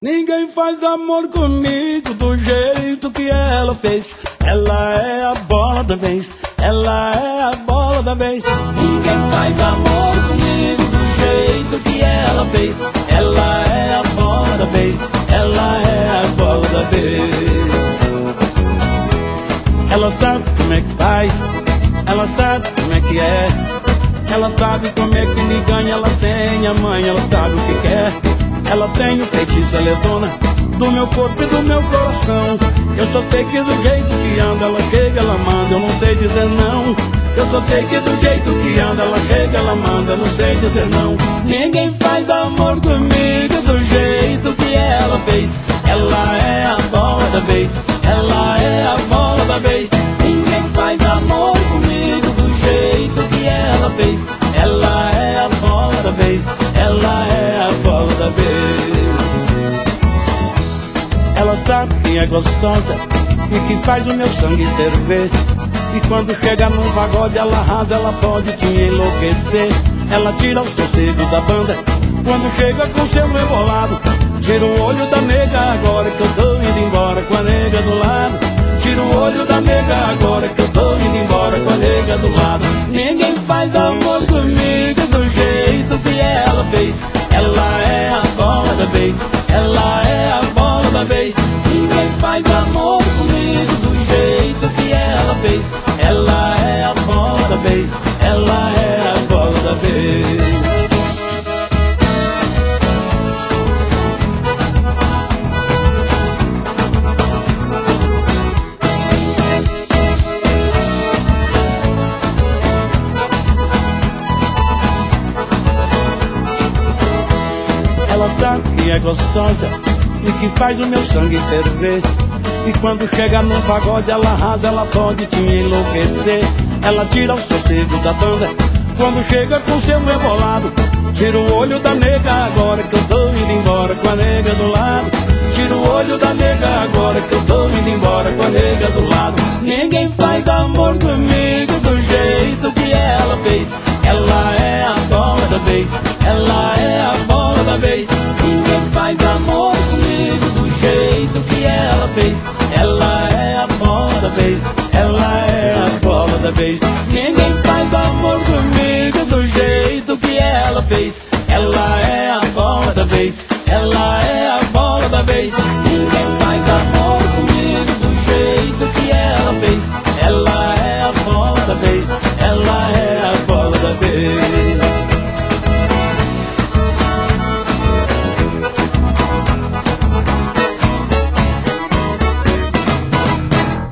Ninguém faz amor comigo do jeito que ela fez. Ela é a bola da vez, ela é a bola da vez. Ninguém faz amor comigo do jeito que ela fez. Ela é a bola da vez, ela é a bola da vez. Ela sabe como é que faz, ela sabe como é que é. Ela sabe como é que me ganha, ela tem a mãe, ela sabe o que quer. Ela tem o feitiço, ela é dona do meu corpo e do meu coração. Eu só sei que do jeito que anda, ela chega, ela manda, eu não sei dizer não. Eu só sei que do jeito que anda, ela chega, ela manda, eu não sei dizer não. Ninguém faz amor comigo do jeito que ela fez. Ela é a bola da vez, ela é a bola da vez. Ninguém faz amor comigo do jeito que ela fez. Ela é a bola da vez, ela é a bola da vez. Ela sabe que é gostosa e que faz o meu sangue ferver. E quando chega num pagode ela arrasa, ela pode te enlouquecer. Ela tira o sossego da banda quando chega com seu rebolado. Tira o olho da nega agora que eu tô indo embora com a nega do lado. Tira o olho da nega agora que eu tô indo embora com a nega do lado. Ninguém faz amor comigo do jeito que ela fez. Ela é a bola da vez, ela é a bola da vez. Ninguém faz amor comigo do jeito que ela fez. Ela é a bola da vez, ela é a bola da vez. Ela sabe que é gostosa e que faz o meu sangue ferver. E quando chega num pagode ela arrasa, ela pode te enlouquecer. Ela tira o sossego da banda quando chega com seu rebolado. Tira o olho da nega agora que eu tô indo embora com a nega do lado. Tira o olho da nega agora que eu tô indo embora com a nega do lado. Ninguém faz amor comigo do jeito que ela fez. Ela é a bola da vez, ela é a bola da vez. Ninguém faz amor comigo do jeito que ela fez. Ela é a bola da vez, ela é a bola da vez. Ninguém faz amor comigo do jeito que ela fez. Ela é a bola da vez, ela é a bola da vez.